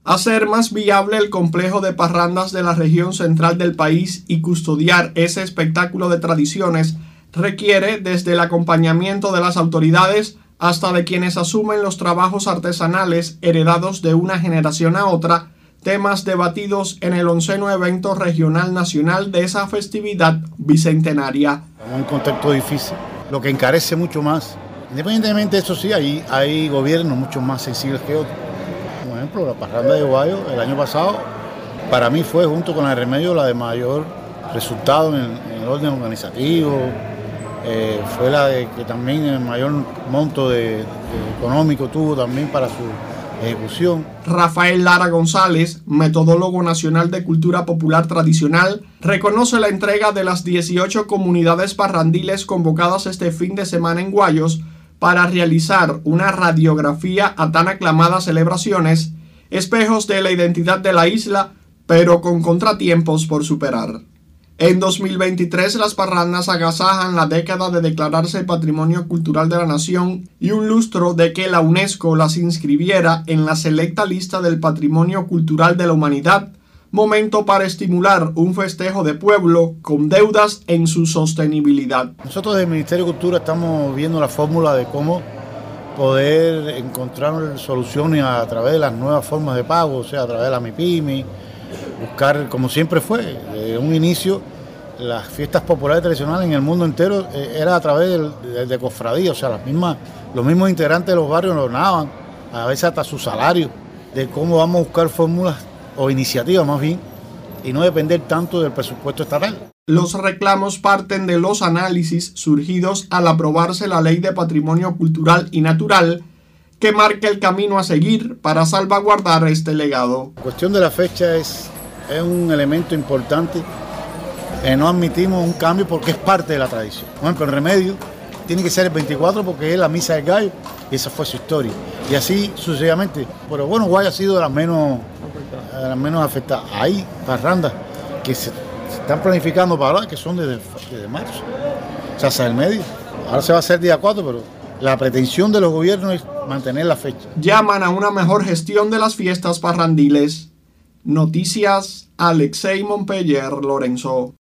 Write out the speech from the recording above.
Hacer más viable el complejo de parrandas de la región central del país y custodiar ese espectáculo de tradiciones requiere desde el acompañamiento de las autoridades hasta de quienes asumen los trabajos artesanales heredados de una generación a otra, temas debatidos en el 11º evento regional nacional de esa festividad bicentenaria. En un contexto difícil, lo que encarece mucho más. Independientemente de eso, sí, hay gobiernos mucho más sensibles que otros. Por ejemplo, la parranda de Guayo el año pasado, para mí fue, junto con el Remedio, la de mayor resultado en el orden organizativo. Fue la de que también el mayor monto económico tuvo también para su ejecución. Rafael Lara González, metodólogo nacional de cultura popular tradicional, reconoce la entrega de las 18 comunidades parrandiles convocadas este fin de semana en Guayos para realizar una radiografía a tan aclamadas celebraciones, espejos de la identidad de la isla, pero con contratiempos por superar. En 2023 las parrandas agasajan la década de declararse Patrimonio Cultural de la Nación y un lustro de que la UNESCO las inscribiera en la selecta lista del Patrimonio Cultural de la Humanidad, momento para estimular un festejo de pueblo con deudas en su sostenibilidad. Nosotros del Ministerio de Cultura estamos viendo la fórmula de cómo poder encontrar soluciones a través de las nuevas formas de pago, o sea, a través de la MIPYME, buscar, como siempre fue, desde un inicio, las fiestas populares tradicionales en el mundo entero era a través de cofradías, o sea, los mismos integrantes de los barrios donaban, a veces hasta su salario, de cómo vamos a buscar fórmulas o iniciativas más bien, y no depender tanto del presupuesto estatal. Los reclamos parten de los análisis surgidos al aprobarse la Ley de Patrimonio Cultural y Natural, que marca el camino a seguir para salvaguardar este legado. La cuestión de la fecha es un elemento importante. No admitimos un cambio porque es parte de la tradición. Por ejemplo, el Remedio tiene que ser el 24 porque es la Misa del Gallo y esa fue su historia. Y así sucesivamente. Pero bueno, Guaya ha sido de las menos afectadas. Hay parrandas que se están planificando para ahora, que son desde marzo. O sea, hasta el medio. Ahora se va a hacer día 4, pero la pretensión de los gobiernos es mantener la fecha. Llaman a una mejor gestión de las fiestas parrandiles. Noticias, Alexei Montpeller Lorenzo.